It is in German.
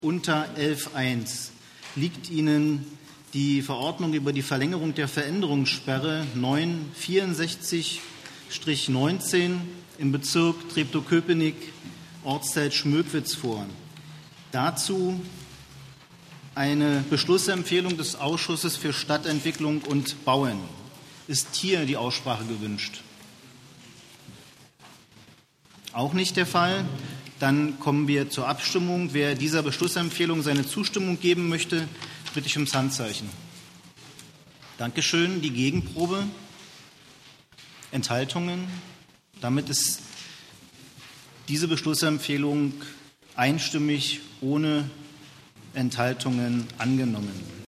Unter 11.1 liegt Ihnen die Verordnung über die Verlängerung der Veränderungssperre 964-19 im Bezirk Treptow-Köpenick, Ortsteil Schmöckwitz vor. Dazu eine Beschlussempfehlung des Ausschusses für Stadtentwicklung und Bauen. Ist hier die Aussprache gewünscht? Auch nicht der Fall. Dann kommen wir zur Abstimmung. Wer dieser Beschlussempfehlung seine Zustimmung geben möchte, bitte ich ums Handzeichen. Dankeschön. Die Gegenprobe? Enthaltungen? Damit ist diese Beschlussempfehlung einstimmig ohne Enthaltungen angenommen.